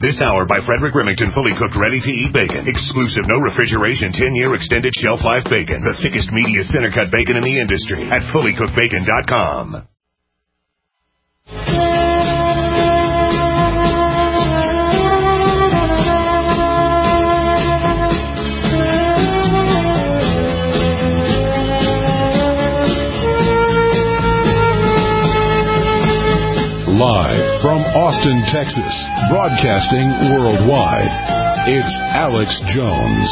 This hour by Frederick Remington, fully cooked, ready-to-eat bacon. Exclusive, no refrigeration, 10-year extended shelf life bacon. The thickest, meatiest, center-cut bacon in the industry at fullycookedbacon.com. Live from Austin, Texas, broadcasting worldwide, it's Alex Jones.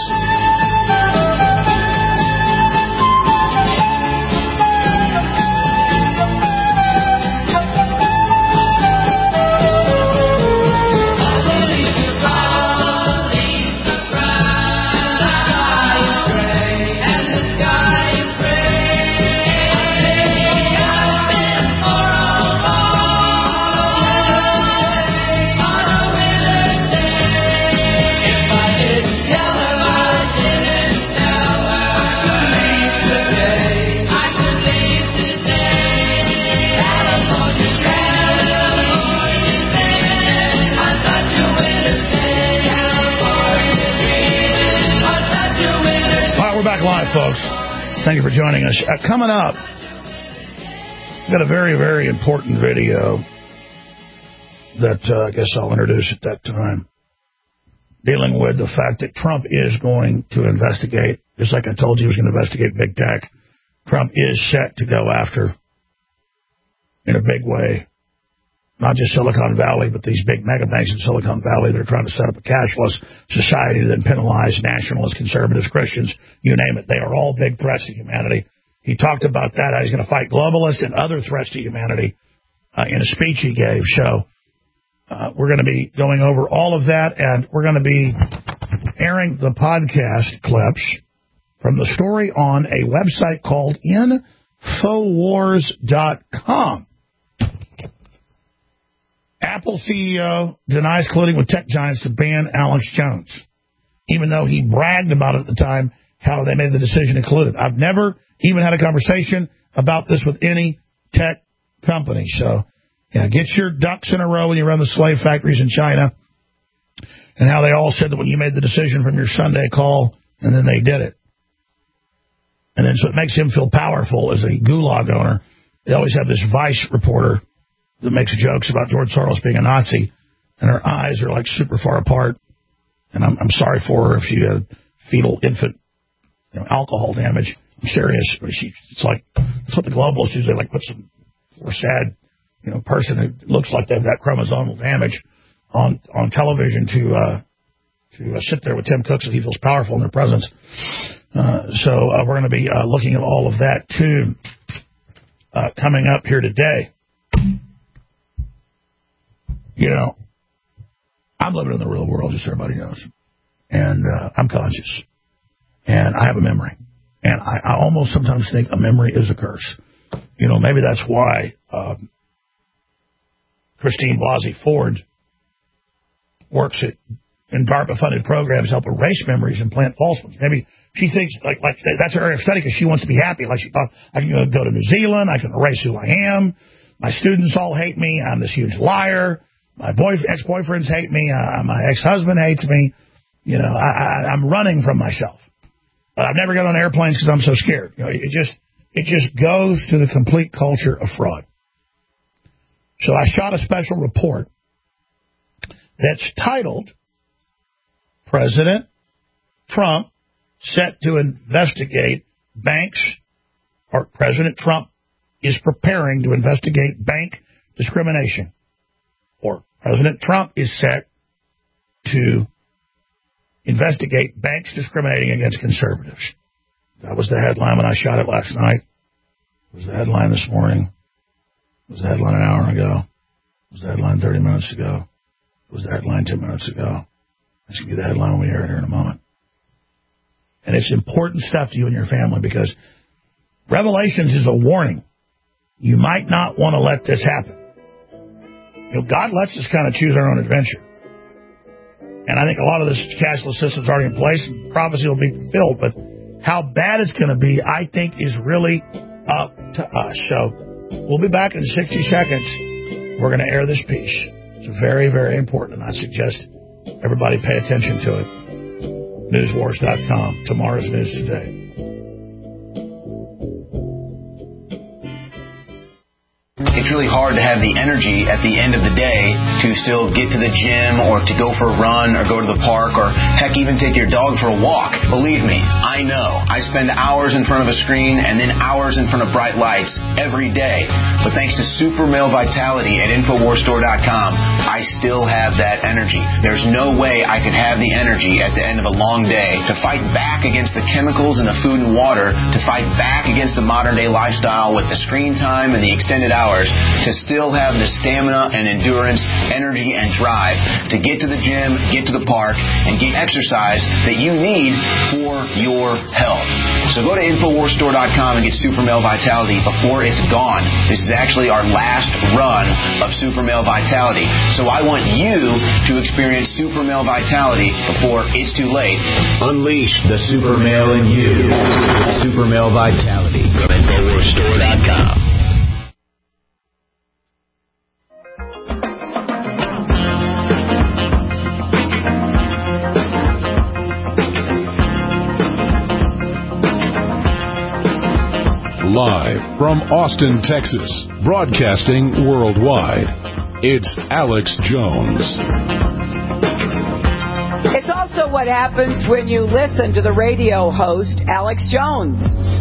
Folks, thank you for joining us. Coming up, we've got a very, very important video that I guess I'll introduce at that time, dealing with the fact that Trump is going to investigate, just like I told you he was going to investigate big tech. Trump is set to go after, in a big way, not just Silicon Valley, but these big mega banks in Silicon Valley that are trying to set up a cashless society that penalize nationalists, conservatives, Christians, you name it. They are all big threats to humanity. He talked about that, how he's going to fight globalists and other threats to humanity in a speech he gave. So we're going to be going over all of that, and we're going to be airing the podcast clips from the story on a website called Infowars.com. Apple CEO denies colluding with tech giants to ban Alex Jones, even though he bragged about it at the time, how they made the decision to collude. I've never even had a conversation about this with any tech company. So, yeah, get your ducks in a row when you run the slave factories in China, and how they all said that when you made the decision from your Sunday call, and then they did it. And then so it makes him feel powerful as a gulag owner. They always have this Vice reporter that makes jokes about George Soros being a Nazi, and her eyes are like super far apart. And I'm sorry for her if she had fetal infant alcohol damage. I'm serious. It's like, that's what the globalists do. They like put some poor, sad, person who looks like they've got chromosomal damage on television to sit there with Tim Cook so he feels powerful in their presence. So we're going to be looking at all of that too coming up here today. I'm living in the real world, just so everybody knows. And I'm conscious. And I have a memory. And I almost sometimes think a memory is a curse. Maybe that's why Christine Blasey Ford works in DARPA-funded programs to help erase memories and plant false ones. Maybe she thinks like that's her area of study because she wants to be happy. Like she thought, I can go to New Zealand, I can erase who I am. My students all hate me. I'm this huge liar. My ex-boyfriends hate me. My ex-husband hates me. I'm running from myself. But I've never got on airplanes because I'm so scared. It just goes to the complete culture of fraud. So I shot a special report that's titled President Trump set to investigate banks, or President Trump is preparing to investigate bank discrimination, or President Trump is set to investigate banks discriminating against conservatives. That was the headline when I shot it last night. It was the headline this morning. It was the headline an hour ago. It was the headline 30 minutes ago. It was the headline 10 minutes ago. That's going to be the headline when we hear it here in a moment. And it's important stuff to you and your family, because Revelations is a warning. You might not want to let this happen. God lets us kind of choose our own adventure. And I think a lot of this cashless system is already in place, and prophecy will be fulfilled. But how bad it's going to be, I think, is really up to us. So we'll be back in 60 seconds. We're going to air this piece. It's very, very important, and I suggest Everybody pay attention to it. Newswars.com. Tomorrow's news today. It's really hard to have the energy at the end of the day to still get to the gym or to go for a run or go to the park or, heck, even take your dog for a walk. Believe me, I know. I spend hours in front of a screen and then hours in front of bright lights every day. But thanks to Super Male Vitality at InfoWarsStore.com, I still have that energy. There's no way I could have the energy at the end of a long day to fight back against the chemicals in the food and water, to fight back against the modern-day lifestyle with the screen time and the extended hours, to still have the stamina and endurance, energy and drive to get to the gym, get to the park, and get exercise that you need for your health. So go to InfoWarsStore.com and get Super Male Vitality before it's gone. This is actually our last run of Super Male Vitality. So I want you to experience Super Male Vitality before it's too late. Unleash the Super Male in you. Super Male Vitality. Go to InfoWarsStore.com. Live from Austin, Texas, broadcasting worldwide, it's Alex Jones. It's also what happens when you listen to the radio host, Alex Jones,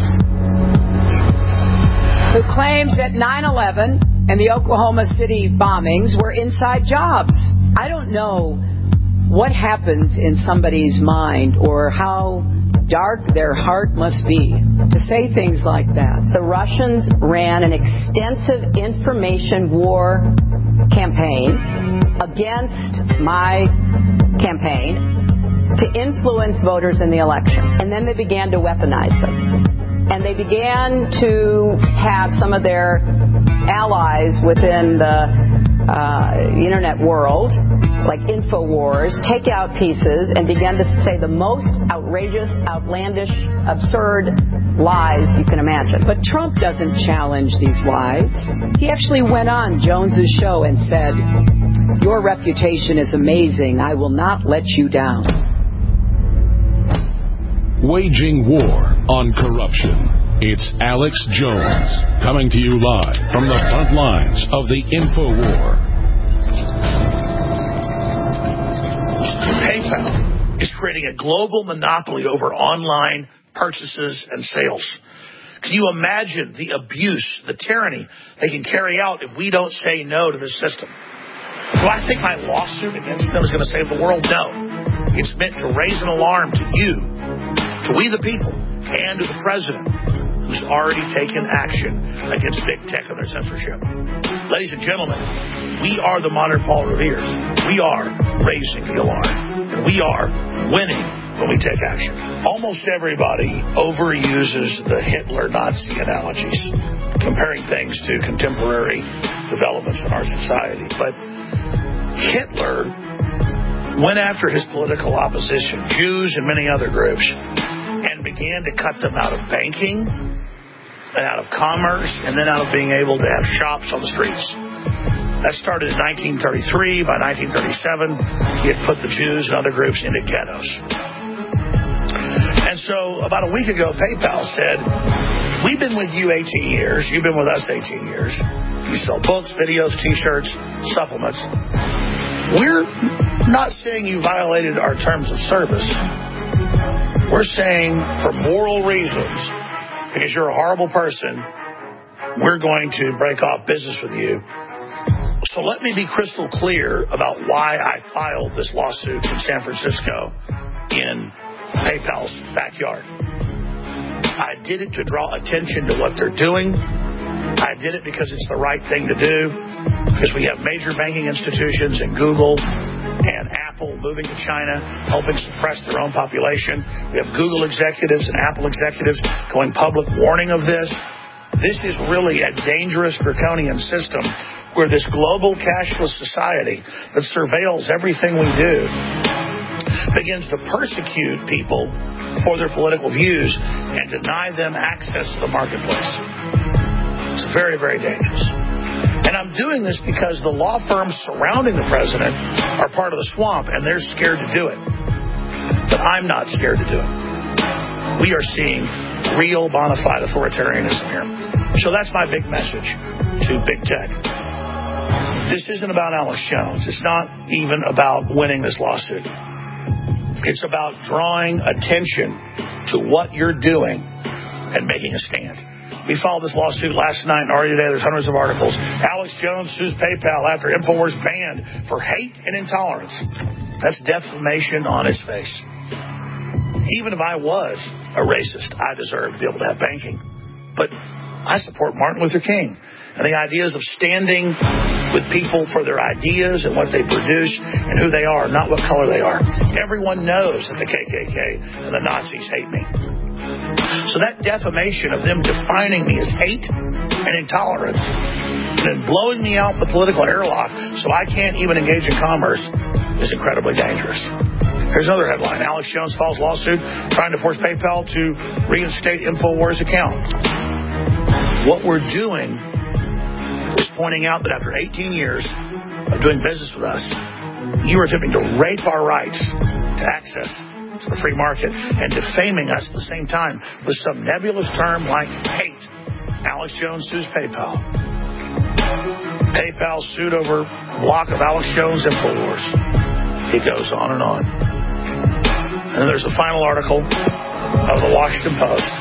who claims that 9/11 and the Oklahoma City bombings were inside jobs. I don't know what happens in somebody's mind or how dark their heart must be to say things like that. The Russians ran an extensive information war campaign against my campaign to influence voters in the election. And then they began to weaponize them. And they began to have some of their allies within the internet world, like InfoWars, take out pieces and began to say the most outrageous, outlandish, absurd lies you can imagine. But Trump doesn't challenge these lies. He actually went on Jones's show and said, "Your reputation is amazing. I will not let you down." Waging war on corruption. It's Alex Jones, coming to you live from the front lines of the InfoWar. PayPal is creating a global monopoly over online purchases and sales. Can you imagine the abuse, the tyranny they can carry out if we don't say no to this system? Do I think my lawsuit against them is going to save the world? No. It's meant to raise an alarm to you, to we the people, and to the president, who's already taken action against big tech and their censorship. Ladies and gentlemen, we are the modern Paul Revere's. We are raising the alarm, and we are winning when we take action. Almost everybody overuses the Hitler-Nazi analogies, comparing things to contemporary developments in our society. But Hitler went after his political opposition, Jews and many other groups, and began to cut them out of banking and out of commerce and then out of being able to have shops on the streets. That started in 1933. By 1937, he had put the Jews and other groups into ghettos. And so about a week ago, PayPal said, we've been with you 18 years. You've been with us 18 years. You sell books, videos, T-shirts, supplements. We're not saying you violated our terms of service. We're saying for moral reasons, because you're a horrible person, we're going to break off business with you. So let me be crystal clear about why I filed this lawsuit in San Francisco in PayPal's backyard. I did it to draw attention to what they're doing. I did it because it's the right thing to do, because we have major banking institutions and Google and Apple moving to China, helping suppress their own population. We have Google executives and Apple executives going public warning of this. This is really a dangerous draconian system where this global cashless society that surveils everything we do begins to persecute people for their political views and deny them access to the marketplace. It's very, very dangerous. And I'm I'm doing this because the law firms surrounding the president are part of the swamp, and they're scared to do it. But I'm not scared to do it. We are seeing real bona fide authoritarianism here. So that's my big message to big tech. This isn't about Alex Jones. It's not even about winning this lawsuit. It's about drawing attention to what you're doing and making a stand. We followed this lawsuit last night and already today. There's hundreds of articles. Alex Jones sues PayPal after InfoWars banned for hate and intolerance. That's defamation on its face. Even if I was a racist, I deserve to be able to have banking. But I support Martin Luther King and the ideas of standing with people for their ideas and what they produce and who they are, not what color they are. Everyone knows that the KKK and the Nazis hate me. So that defamation of them defining me as hate and intolerance and then blowing me out the political airlock so I can't even engage in commerce is incredibly dangerous. Here's another headline. Alex Jones files lawsuit trying to force PayPal to reinstate InfoWars account. What we're doing is pointing out that after 18 years of doing business with us, you are attempting to rape our rights to access to the free market and defaming us at the same time with some nebulous term like hate. Alex Jones sues PayPal. PayPal sued over block of Alex Jones InfoWars. It goes on and on. And there's a final article of the Washington Post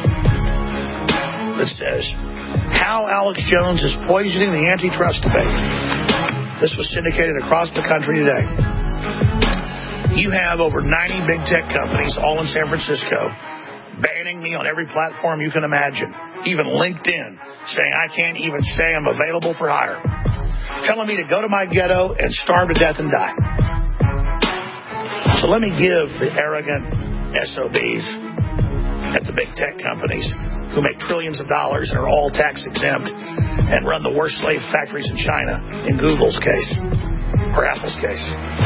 that says how Alex Jones is poisoning the antitrust debate. This was syndicated across the country today. You have over 90 big tech companies, all in San Francisco, banning me on every platform you can imagine. Even LinkedIn, saying I can't even say I'm available for hire. Telling me to go to my ghetto and starve to death and die. So let me give the arrogant SOBs at the big tech companies who make trillions of dollars and are all tax exempt and run the worst slave factories in China, in Google's case, or Apple's case.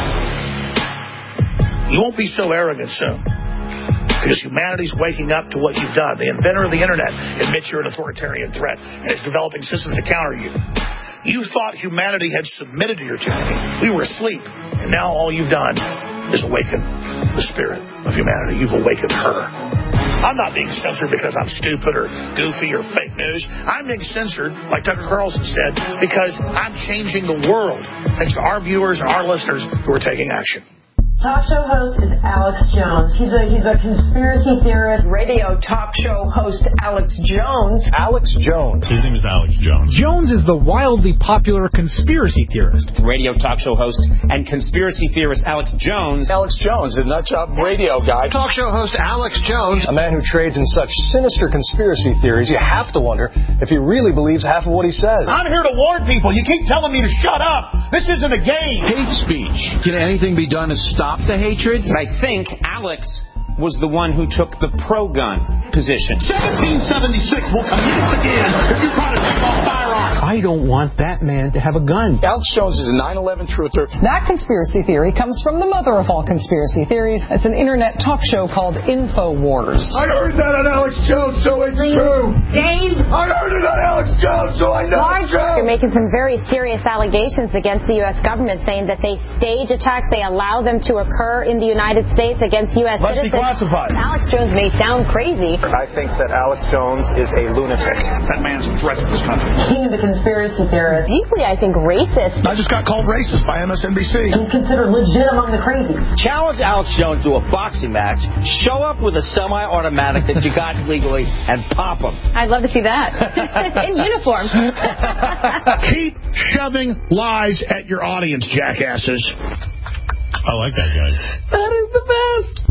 You won't be so arrogant soon, because humanity's waking up to what you've done. The inventor of the internet admits you're an authoritarian threat and is developing systems to counter you. You thought humanity had submitted to your tyranny. We were asleep, and now all you've done is awaken the spirit of humanity. You've awakened her. I'm not being censored because I'm stupid or goofy or fake news. I'm being censored, like Tucker Carlson said, because I'm changing the world thanks to our viewers and our listeners who are taking action. Talk show host is Alex Jones. He's a conspiracy theorist. Radio talk show host Alex Jones. Alex Jones. His name is Alex Jones. Jones is the wildly popular conspiracy theorist. Radio talk show host and conspiracy theorist Alex Jones. Alex Jones, the nutjob radio guy. Talk show host Alex Jones. A man who trades in such sinister conspiracy theories, you have to wonder if he really believes half of what he says. I'm here to warn people. You keep telling me to shut up. This isn't a game. Hate speech. Can anything be done to stop the hatred? But I think Alex was the one who took the pro-gun position. 1776 will commence again if you try to take off firearms. I don't want that man to have a gun. Alex Jones is a 9/11 truther. That conspiracy theory comes from the mother of all conspiracy theories. It's an internet talk show called InfoWars. I heard that on Alex Jones, so it's true. Dave? I heard it on Alex Jones, so I know it's true. You're making some very serious allegations against the U.S. government, saying that they stage attacks, they allow them to occur in the United States against U.S. Must be citizens. classified. Alex Jones may sound crazy. I think that Alex Jones is a lunatic. That man's a threat to this country. King of the conspiracy theorists. Deeply, I think, racist. I just got called racist by MSNBC. He's considered legit among the crazy. Challenge Alex Jones to a boxing match. Show up with a semi-automatic that you got legally and pop him. I'd love to see that. In uniform. Keep shoving lies at your audience, jackasses. I like that guy. That is the best.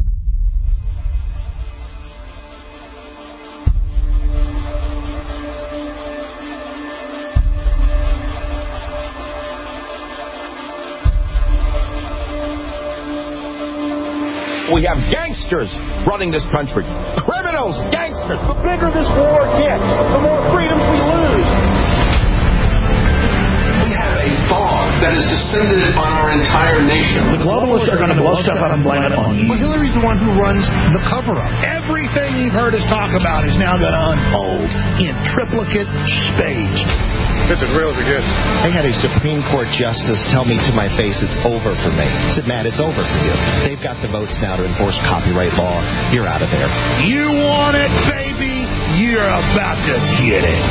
We have gangsters running this country. Criminals, gangsters. The bigger this war gets, the more freedoms we lose. We have a far that has descended on our entire nation. The globalists are going to blow stuff up and blame it on you. Well, Hillary's the one who runs the cover-up. Everything you've heard us talk about is now going to unfold in triplicate spades. This is real good. I had a Supreme Court justice tell me to my face, it's over for me. I said, Matt, it's over for you. They've got the votes now to enforce copyright law. You're out of there. You want it, baby? You're about to get it.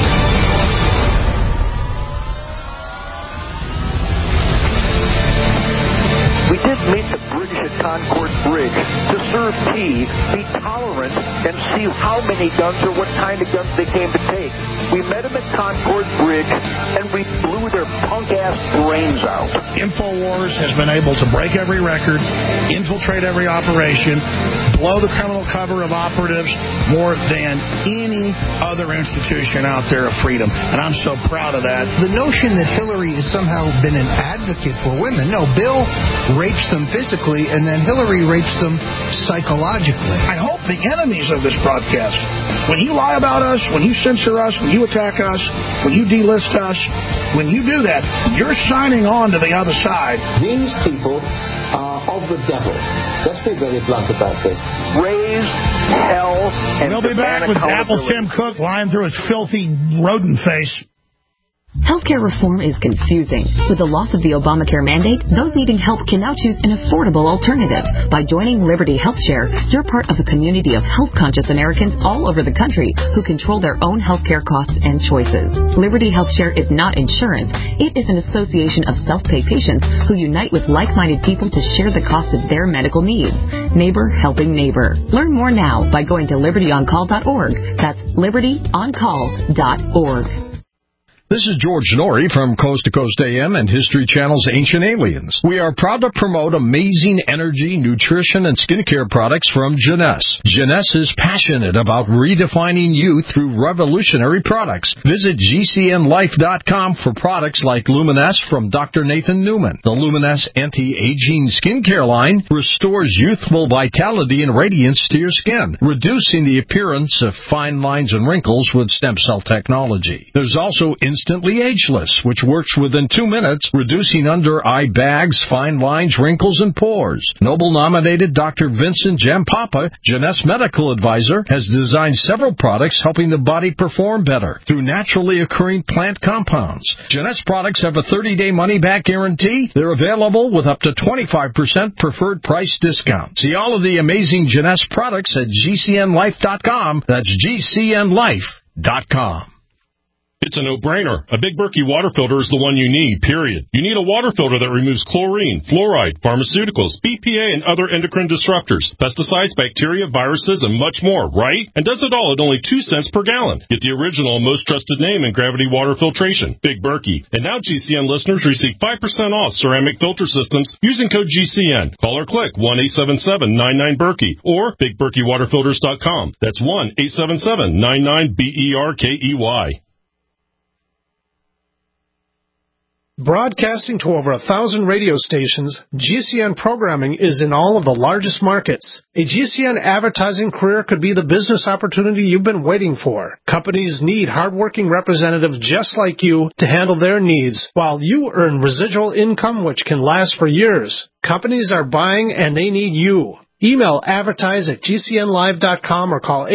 We did meet the British at Concord Bridge to serve tea, be tolerant, and see how many guns or what kind of guns they came to take. We met them at Concord Bridge, and we blew their punk-ass brains out. InfoWars has been able to break every record, infiltrate every operation, blow the criminal cover of operatives more than any other institution out there of freedom. And I'm so proud of that. The notion that Hillary has somehow been an advocate for women. No, Bill rapes them physically, and then Hillary rapes them psychologically. I hope the enemies of this broadcast, when you lie about us, when you censor us, when you attack us, when you delist us, when you do that, you're signing on to the other side. These people are of the devil. Let's be very blunt about this. Raise hell and we'll be back with Apple Tim Cook lying through his filthy rodent face. Healthcare reform is confusing. With the loss of the Obamacare mandate, those needing help can now choose an affordable alternative. By joining Liberty HealthShare, you're part of a community of health-conscious Americans all over the country who control their own healthcare costs and choices. Liberty HealthShare is not insurance. It is an association of self-pay patients who unite with like-minded people to share the cost of their medical needs. Neighbor helping neighbor. Learn more now by going to libertyoncall.org. That's libertyoncall.org. This is George Norrie from Coast to Coast AM and History Channel's Ancient Aliens. We are proud to promote amazing energy, nutrition, and skincare products from Jeunesse. Jeunesse is passionate about redefining youth through revolutionary products. Visit GCNlife.com for products like Luminesse from Dr. Nathan Newman. The Luminesse Anti-Aging Skincare line restores youthful vitality and radiance to your skin, reducing the appearance of fine lines and wrinkles with stem cell technology. There's also Instantly Ageless, which works within 2 minutes, reducing under-eye bags, fine lines, wrinkles, and pores. Nobel-nominated Dr. Vincent Jampapa, Jeunesse medical advisor, has designed several products helping the body perform better through naturally occurring plant compounds. Jeunesse products have a 30-day money-back guarantee. They're available with up to 25% preferred price discount. See all of the amazing Jeunesse products at GCNlife.com. That's GCNlife.com. It's a no-brainer. A Big Berkey water filter is the one you need, period. You need a water filter that removes chlorine, fluoride, pharmaceuticals, BPA, and other endocrine disruptors, pesticides, bacteria, viruses, and much more, right? And does it all at only 2 cents per gallon. Get the original and most trusted name in gravity water filtration, Big Berkey. And now GCN listeners receive 5% off ceramic filter systems using code GCN. Call or click 1-877-99-BERKEY or BigBerkeyWaterFilters.com. That's 1-877-99-BERKEY. Broadcasting to over 1,000 radio stations, GCN programming is in all of the largest markets. A GCN advertising career could be the business opportunity you've been waiting for. Companies need hardworking representatives just like you to handle their needs, while you earn residual income which can last for years. Companies are buying and they need you. Email advertise at GCNlive.com or call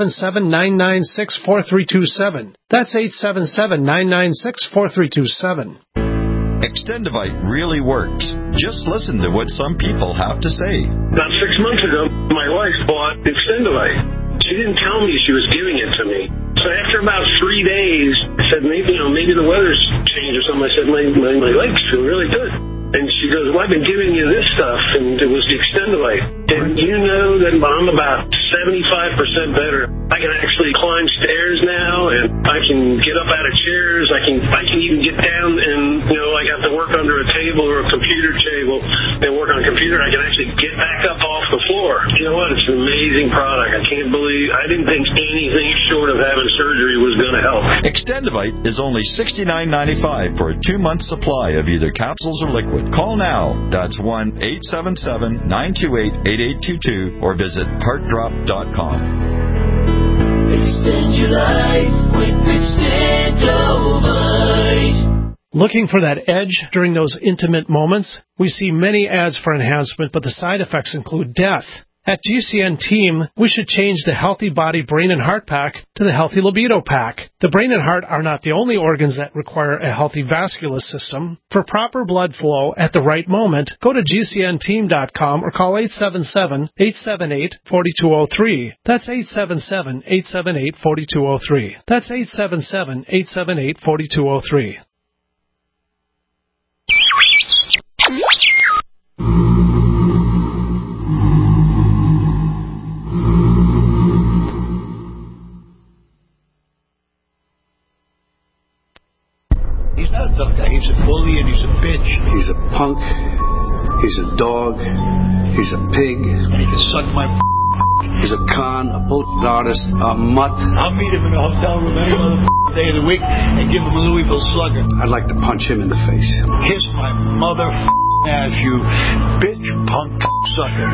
877-996-4327. That's 877-996-4327. Extendivite really works. Just listen to what some people have to say. About 6 months ago, my wife bought Extendivite. She didn't tell me she was giving it to me. So after about 3 days, I said, maybe the weather's changed or something. I said, my legs feel really good. And she goes, well, I've been giving you this stuff, and it was the Extendivite. And you know that I'm about 75% better. I can actually climb stairs now, and I can get up out of chairs. I can even get down and, I have to work under a table or a computer table and work on a computer. I can actually get back up off the floor. You know what? It's an amazing product. I didn't think anything short of having surgery was going to help. Extendivite is only $69.95 for a 2-month supply of either capsules or liquid. Call now. That's 1-877-928-8822 or visit heartdrop.com. Extend your life with Extendivite. Looking for that edge during those intimate moments? We see many ads for enhancement, but the side effects include death. At GCN Team, we should change the Healthy Body Brain and Heart Pack to the Healthy Libido Pack. The brain and heart are not the only organs that require a healthy vascular system. For proper blood flow at the right moment, go to GCNteam.com or call 877-878-4203. That's 877-878-4203. That's 877-878-4203. He's not a tough guy. He's a bully and he's a bitch. He's a punk. He's a dog. He's a pig. And he can suck my He's a con, a bullshit artist, a mutt. I'll meet him in a hotel room any other day of the week and give him a Louisville Slugger. I'd like to punch him in the face. Kiss my mother ass, you bitch punk sucker.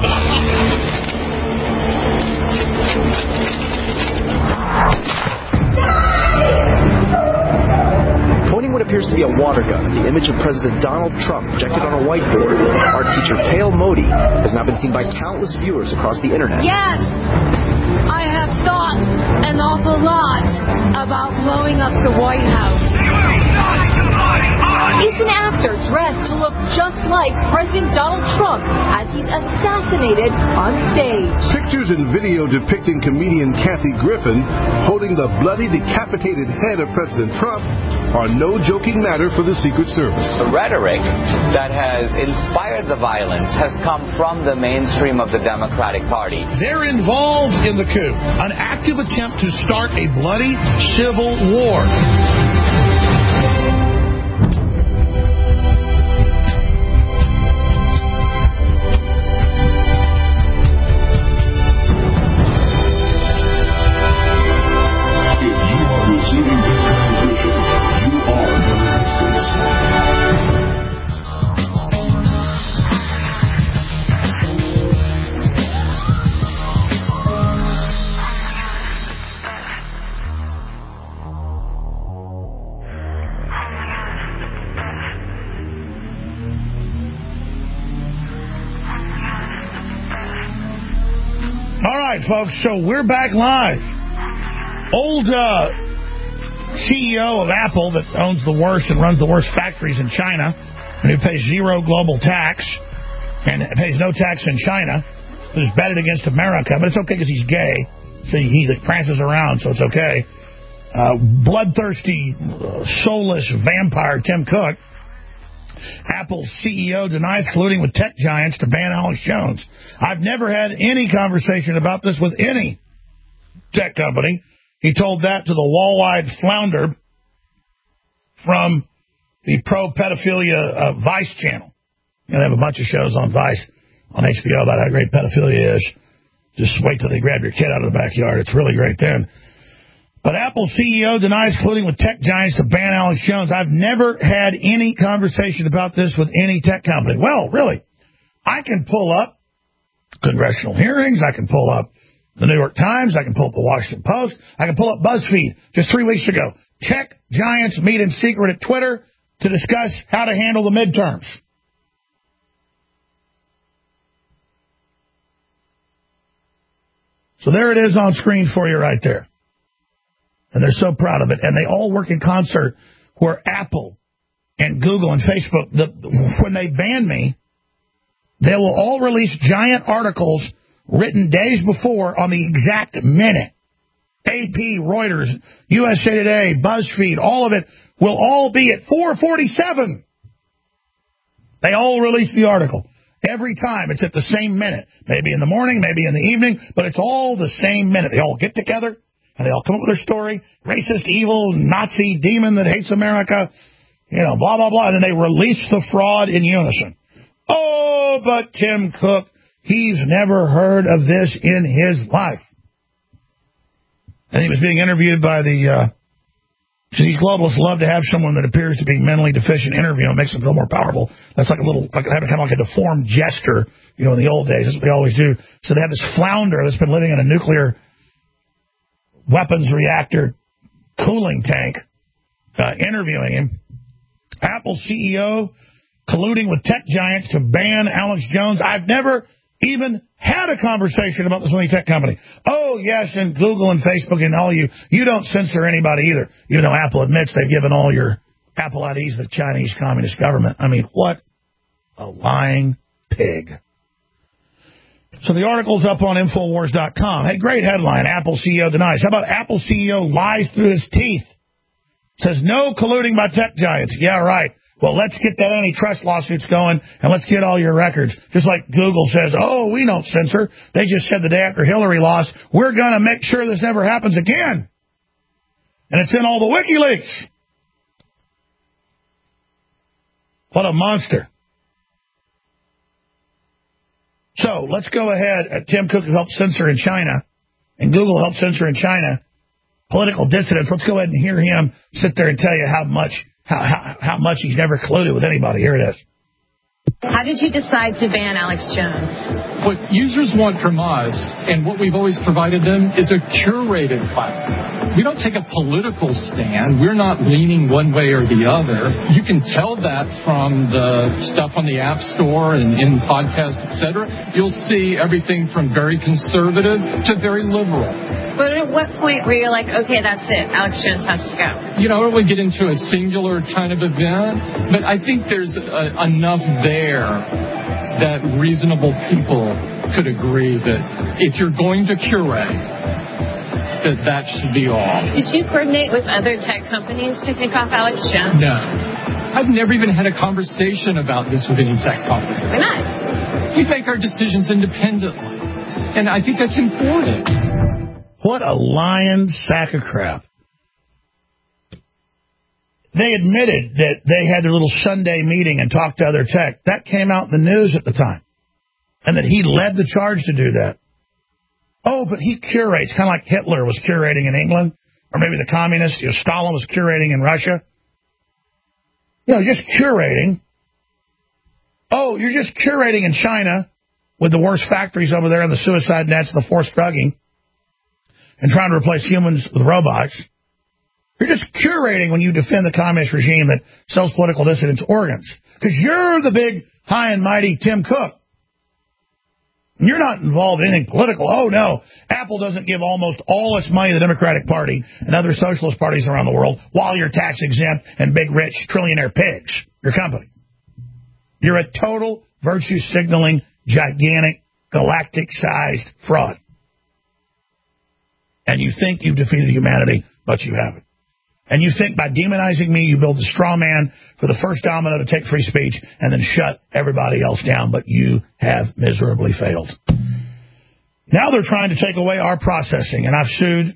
Pointing what appears to be a water gun at the image of President Donald Trump projected on a whiteboard, art teacher Pale Modi has now been seen by countless viewers across the internet. Yes! I have thought an awful lot about blowing up the White House. He's an actor dressed to look just like President Donald Trump as he's assassinated on stage. Pictures and video depicting comedian Kathy Griffin holding the bloody, decapitated head of President Trump are no joking matter for the Secret Service. The rhetoric that has inspired the violence has come from the mainstream of the Democratic Party. They're involved in the coup, an active attempt to start a bloody civil war. All right, folks, so we're back live. Old CEO of Apple that owns the worst and runs the worst factories in China, and who pays zero global tax and pays no tax in China, who's betted against America, but it's okay because he's gay, so he prances around, so it's okay. Bloodthirsty, soulless vampire Tim Cook. Apple's CEO denies colluding with tech giants to ban Alex Jones. I've never had any conversation about this with any tech company. He told that to the wall-eyed flounder from the pro-pedophilia Vice channel. And they have a bunch of shows on Vice, on HBO, about how great pedophilia is. Just wait till they grab your kid out of the backyard. It's really great then. But Apple CEO denies colluding with tech giants to ban Alex Jones. I've never had any conversation about this with any tech company. Well, really, I can pull up congressional hearings. I can pull up the New York Times. I can pull up the Washington Post. I can pull up BuzzFeed just 3 weeks ago. Tech giants meet in secret at Twitter to discuss how to handle the midterms. So there it is on screen for you right there. And they're so proud of it. And they all work in concert, where Apple and Google and Facebook, when they ban me, they will all release giant articles written days before on the exact minute. AP, Reuters, USA Today, BuzzFeed, all of it will all be at 4:47. They all release the article. Every time it's at the same minute. Maybe in the morning, maybe in the evening, but it's all the same minute. They all get together. And they all come up with their story, racist, evil, Nazi demon that hates America, blah, blah, blah. And then they release the fraud in unison. Oh, but Tim Cook, he's never heard of this in his life. And he was being interviewed by these globalists love to have someone that appears to be mentally deficient interview. It makes them feel more powerful. That's like having kind of like a deformed jester, in the old days. That's what they always do. So they have this flounder that's been living in a nuclear weapons reactor cooling tank, interviewing him. Apple CEO colluding with tech giants to ban Alex Jones. I've never even had a conversation about this with any tech company. Oh, yes, and Google and Facebook and all you don't censor anybody either, even though Apple admits they've given all your Apple IDs to the Chinese Communist government. I mean, what a lying pig. So the article's up on Infowars.com. Hey, great headline. Apple CEO denies. How about Apple CEO lies through his teeth? Says no colluding by tech giants. Yeah, right. Well, let's get that antitrust lawsuits going, and let's get all your records. Just like Google says, oh, we don't censor. They just said the day after Hillary lost, we're going to make sure this never happens again. And it's in all the WikiLeaks. What a monster. So let's go ahead. Tim Cook helped censor in China, and Google helped censor in China political dissidents. Let's go ahead and hear him sit there and tell you how much he's never colluded with anybody. Here it is. How did you decide to ban Alex Jones? What users want from us, and what we've always provided them, is a curated platform. We don't take a political stand. We're not leaning one way or the other. You can tell that from the stuff on the App Store and in podcasts, etc. You'll see everything from very conservative to very liberal. But at what point were you like, okay, that's it, Alex Jones has to go? You know, I don't want to get into a singular kind of event, but I think there's enough there that reasonable people could agree that if you're going to curate, that should be all. Did you coordinate with other tech companies to kick off Alex Jones? No. I've never even had a conversation about this with any tech company. Why not? We make our decisions independently, and I think that's important. What a lying sack of crap. They admitted that they had their little Sunday meeting and talked to other tech. That came out in the news at the time. And that he led the charge to do that. Oh, but he curates, kind of like Hitler was curating in England, or maybe the communists, Stalin was curating in Russia. Just curating. Oh, you're just curating in China with the worst factories over there and the suicide nets and the forced drugging and trying to replace humans with robots. You're just curating when you defend the communist regime that sells political dissidents organs. Because you're the big, high and mighty Tim Cook. You're not involved in anything political. Oh, no. Apple doesn't give almost all its money to the Democratic Party and other socialist parties around the world while you're tax-exempt and big, rich, trillionaire pigs, your company. You're a total virtue-signaling, gigantic, galactic-sized fraud. And you think you've defeated humanity, but you haven't. And you think by demonizing me, you build a straw man for the first domino to take free speech and then shut everybody else down, but you have miserably failed. Now they're trying to take away our processing, and I've sued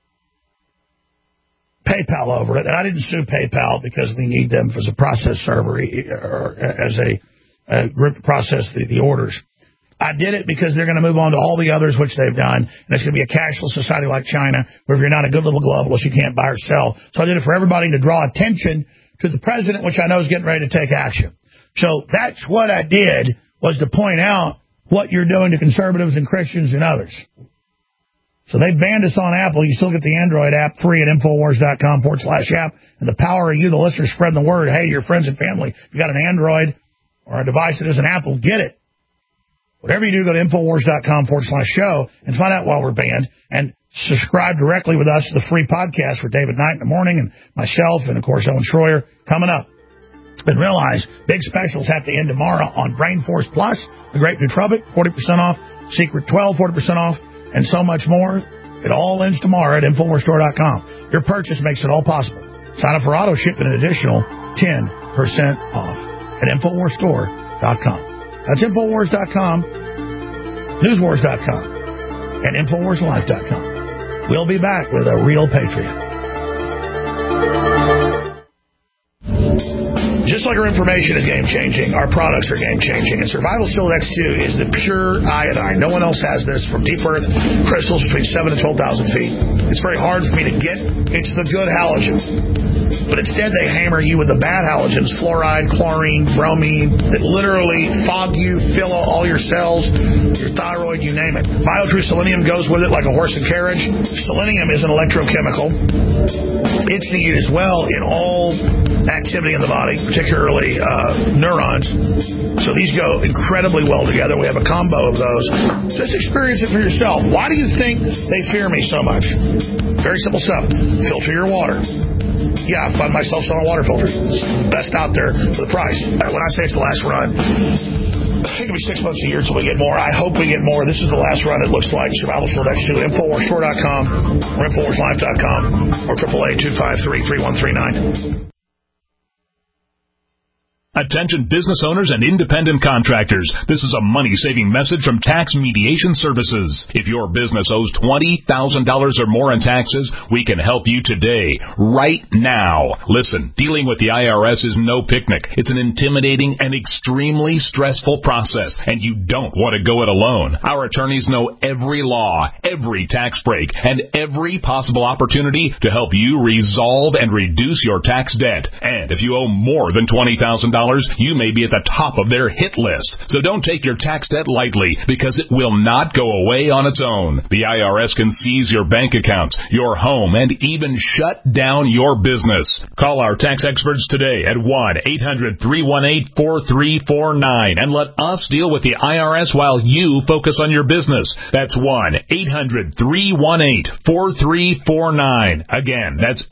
PayPal over it. And I didn't sue PayPal because we need them as a process server or as a group to process the orders. I did it because they're going to move on to all the others, which they've done, and it's going to be a cashless society like China, where if you're not a good little globalist, you can't buy or sell. So I did it for everybody to draw attention to the president, which I know is getting ready to take action. So that's what I did, was to point out what you're doing to conservatives and Christians and others. So they banned us on Apple. You still get the Android app free at Infowars.com/app. And the power of you, the listeners, spreading the word. Hey, your friends and family, if you got an Android or a device that is an Apple, get it. Whatever you do, go to Infowars.com/show and find out why we're banned, and subscribe directly with us to the free podcast for David Knight in the morning and myself and, of course, Ellen Schroyer coming up. And realize big specials have to end tomorrow on Brain Force Plus, the Great Nootropic, 40% off, Secret 12, 40% off, and so much more. It all ends tomorrow at InfoWarsStore.com. Your purchase makes it all possible. Sign up for auto ship an additional 10% off at InfoWarsStore.com. That's Infowars.com, NewsWars.com, and InfoWarsLife.com. We'll be back with a real patriot. Just like our information is game-changing, our products are game-changing, and Survival Shield X2 is the pure iodine. No one else has this from deep earth crystals between 7,000 and 12,000 feet. It's very hard for me to get. It's the good halogen. But instead, they hammer you with the bad halogens, fluoride, chlorine, bromine, that literally fog you, fill all your cells, your thyroid, you name it. BioTrue Selenium goes with it like a horse and carriage. Selenium is an electrochemical. It's needed as well in all activity in the body, particularly neurons. So these go incredibly well together. We have a combo of those. Just experience it for yourself. Why do you think they fear me so much? Very simple stuff. Filter your water. Yeah, I find myself selling water filters. It's the best out there for the price. When I say it's the last run, I think it'll be 6 months a year until we get more. I hope we get more. This is the last run, it looks like. Survival Store X2, InfoWarsStore.com, or InfoWarsLife.com, or 888-253-3139. Attention business owners and independent contractors. This is a money-saving message from Tax Mediation Services. If your business owes $20,000 or more in taxes, we can help you today, right now. Listen, dealing with the IRS is no picnic. It's an intimidating and extremely stressful process, and you don't want to go it alone. Our attorneys know every law, every tax break, and every possible opportunity to help you resolve and reduce your tax debt. And if you owe more than $20,000, you may be at the top of their hit list. So don't take your tax debt lightly, because it will not go away on its own. The IRS can seize your bank accounts, your home, and even shut down your business. Call our tax experts today at 1-800-318-4349 and let us deal with the IRS while you focus on your business. That's 1-800-318-4349. Again, that's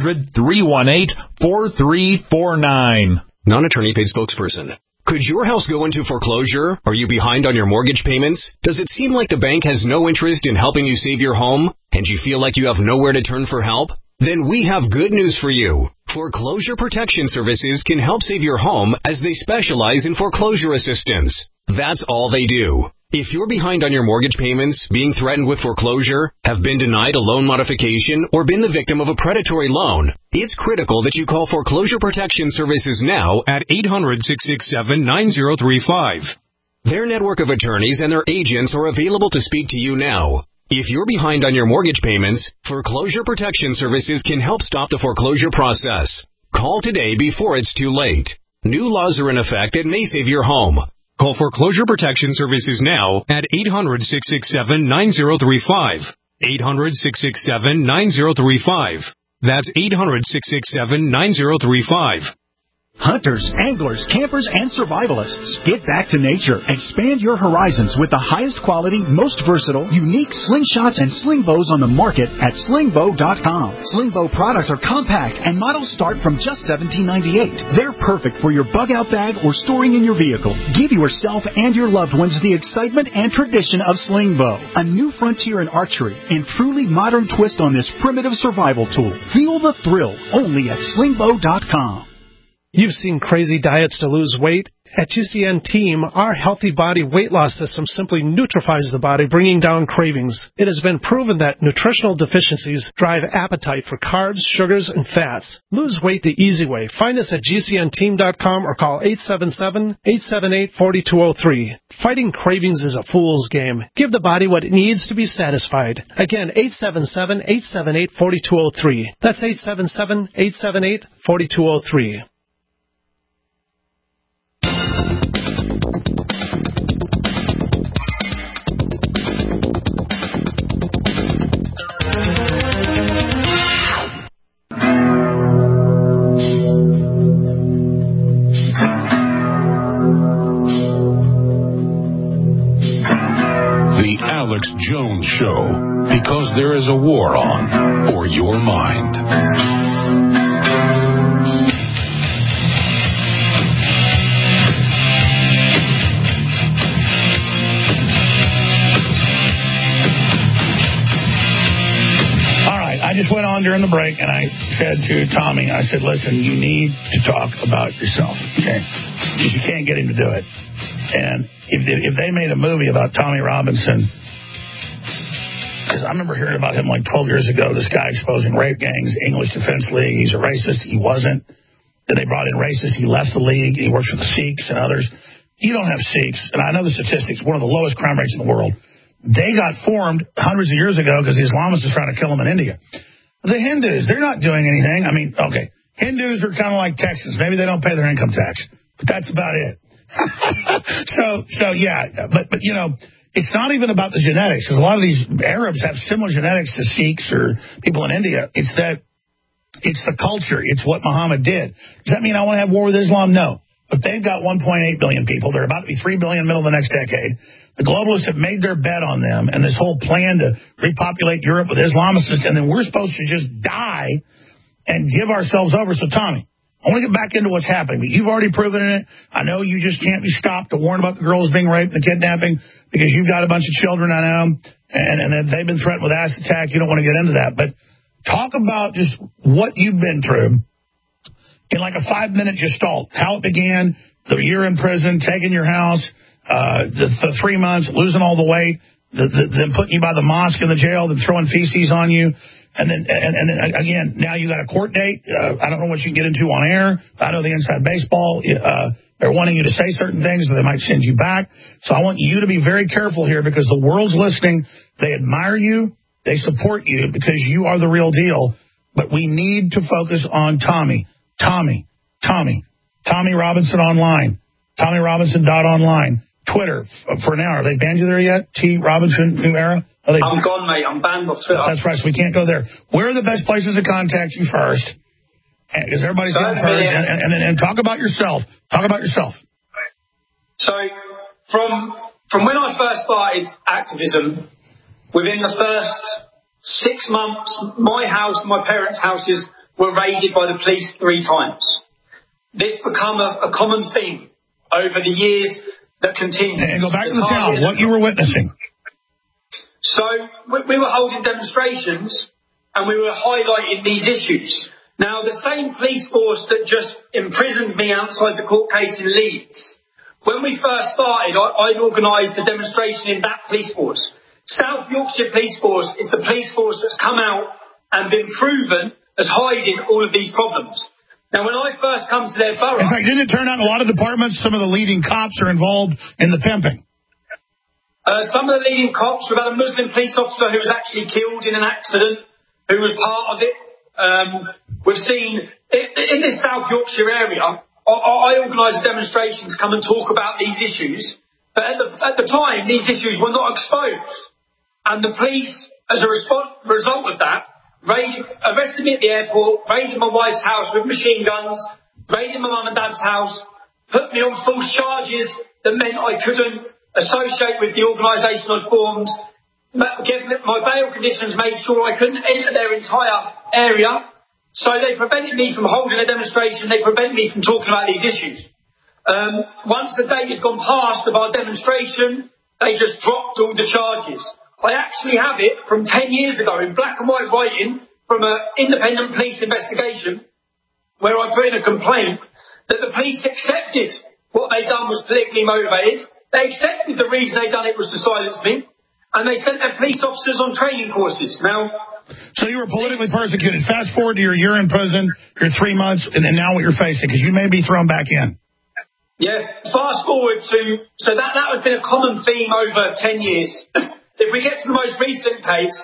800-318-4349. Non-attorney paid spokesperson. Could your house go into foreclosure? Are you behind on your mortgage payments? Does it seem like the bank has no interest in helping you save your home, and you feel like you have nowhere to turn for help? Then we have good news for you. Foreclosure Protection Services can help save your home, as they specialize in foreclosure assistance. That's all they do. If you're behind on your mortgage payments, being threatened with foreclosure, have been denied a loan modification, or been the victim of a predatory loan, it's critical that you call Foreclosure Protection Services now at 800-667-9035. Their network of attorneys and their agents are available to speak to you now. If you're behind on your mortgage payments, Foreclosure Protection Services can help stop the foreclosure process. Call today before it's too late. New laws are in effect that may save your home. Call Foreclosure Protection Services now at 800-667-9035. 800-667-9035. That's 800-667-9035. Hunters, anglers, campers, and survivalists, get back to nature. Expand your horizons with the highest quality, most versatile, unique slingshots and sling bows on the market at slingbow.com. Slingbow products are compact and models start from just $17.98. They're perfect for your bug-out bag or storing in your vehicle. Give yourself and your loved ones the excitement and tradition of Slingbow, a new frontier in archery and truly modern twist on this primitive survival tool. Feel the thrill only at slingbow.com. You've seen crazy diets to lose weight. At GCN Team, our healthy body weight loss system simply neutralizes the body, bringing down cravings. It has been proven that nutritional deficiencies drive appetite for carbs, sugars, and fats. Lose weight the easy way. Find us at GCNteam.com or call 877-878-4203. Fighting cravings is a fool's game. Give the body what it needs to be satisfied. Again, 877-878-4203. That's 877-878-4203. The Alex Jones Show, because there is a war on for your mind. I just went on during the break and I said to Tommy, I said, listen, you need to talk about yourself, okay? Because you can't get him to do it. And if they made a movie about Tommy Robinson, because I remember hearing about him like 12 years ago, this guy exposing rape gangs, English Defense League, he's a racist, he wasn't. Then they brought in racists, he left the league, he works for the Sikhs and others. You don't have Sikhs, and I know the statistics, one of the lowest crime rates in the world. They got formed hundreds of years ago because the Islamists are trying to kill them in India. The Hindus, they're not doing anything. I mean, okay, Hindus are kind of like Texans. Maybe they don't pay their income tax, but that's about it. so yeah, but you know, it's not even about the genetics, because a lot of these Arabs have similar genetics to Sikhs or people in India. It's the culture. It's what Muhammad did. Does that mean I want to have war with Islam? No. But they've got 1.8 billion people. They're about to be 3 billion in the middle of the next decade. The globalists have made their bet on them, and this whole plan to repopulate Europe with Islamicists, and then we're supposed to just die and give ourselves over. So, Tommy, I want to get back into what's happening. But you've already proven it. I know you just can't be stopped to warn about the girls being raped and the kidnapping because you've got a bunch of children, I know, and they've been threatened with acid attack. You don't want to get into that. But talk about just what you've been through in like a 5-minute gestalt, how it began, the year in prison, taking your house, the 3 months, losing all the weight, then putting you by the mosque in the jail, then throwing feces on you. And then again, now you got a court date. I don't know what you can get into on air. I know the inside baseball. They're wanting you to say certain things, so they might send you back. So I want you to be very careful here, because the world's listening. They admire you. They support you because you are the real deal. But we need to focus on Tommy. Tommy Robinson Online. TommyRobinson.online. Twitter for now. Are they banned you there yet? T. Robinson New Era? I'm gone, mate. I'm banned off Twitter. That's right, so we can't go there. Where are the best places to contact you first? Because everybody's here first. And talk about yourself. Talk about yourself. So, from when I first started activism, within the first 6 months, my house and my parents' houses were raided by the police 3 times. This became a common theme over the years that continued. And go back to the town, what you were witnessing. So we were holding demonstrations and we were highlighting these issues. Now, the same police force that just imprisoned me outside the court case in Leeds, when we first started, I'd organised a demonstration in that police force. South Yorkshire Police Force is the police force that's come out and been proven as hiding all of these problems. Now, when I first come to their borough... In fact, didn't it turn out a lot of departments, some of the leading cops are involved in the pimping? Some of the leading cops, we've had a Muslim police officer who was actually killed in an accident, who was part of it. We've seen, in this South Yorkshire area, I organised demonstrations to come and talk about these issues, but at the time, these issues were not exposed. And the police, as a result of that, arrested me at the airport, raided my wife's house with machine guns, raided my mum and dad's house, put me on false charges that meant I couldn't associate with the organisation I'd formed. My bail conditions made sure I couldn't enter their entire area. So they prevented me from holding a demonstration. They prevented me from talking about these issues. Once the date had gone past of our demonstration, they just dropped all the charges. I actually have it from 10 years ago in black and white writing from an independent police investigation where I put in a complaint that the police accepted what they'd done was politically motivated. They accepted the reason they'd done it was to silence me, and they sent their police officers on training courses. Now, so you were politically persecuted. Fast forward to your year in prison, your 3 months, and then now what you're facing, because you may be thrown back in. Yeah, fast forward to... So that has been a common theme over 10 years. If we get to the most recent case,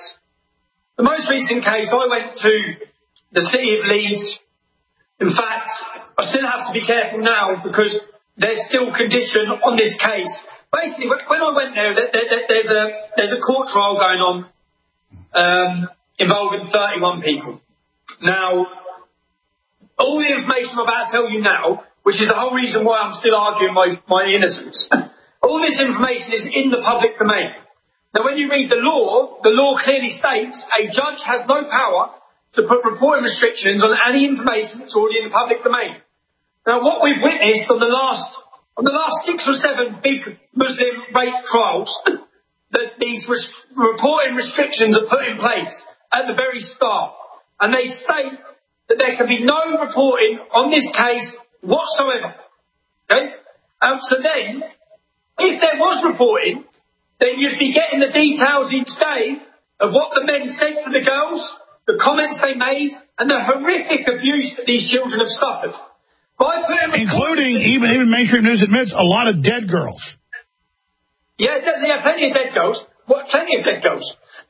I went to the city of Leeds. In fact, I still have to be careful now because there's still condition on this case. Basically, when I went there, there's a court trial going on involving 31 people. Now, all the information I'm about to tell you now, which is the whole reason why I'm still arguing my innocence, all this information is in the public domain. Now, when you read the law clearly states a judge has no power to put reporting restrictions on any information that's already in the public domain. Now, what we've witnessed on the last 6 or 7 big Muslim rape trials, that these reporting restrictions are put in place at the very start. And they state that there can be no reporting on this case whatsoever. Okay? So then, if there was reporting, then you'd be getting the details each day of what the men said to the girls, the comments they made, and the horrific abuse that these children have suffered. Including, even mainstream news admits, a lot of dead girls. Yeah, plenty of dead girls. Plenty of dead girls.